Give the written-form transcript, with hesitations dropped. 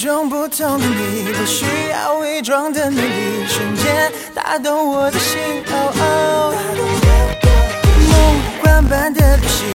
种不同的你，不需要伪装的美丽，瞬间打动我的心。梦幻般的旅行。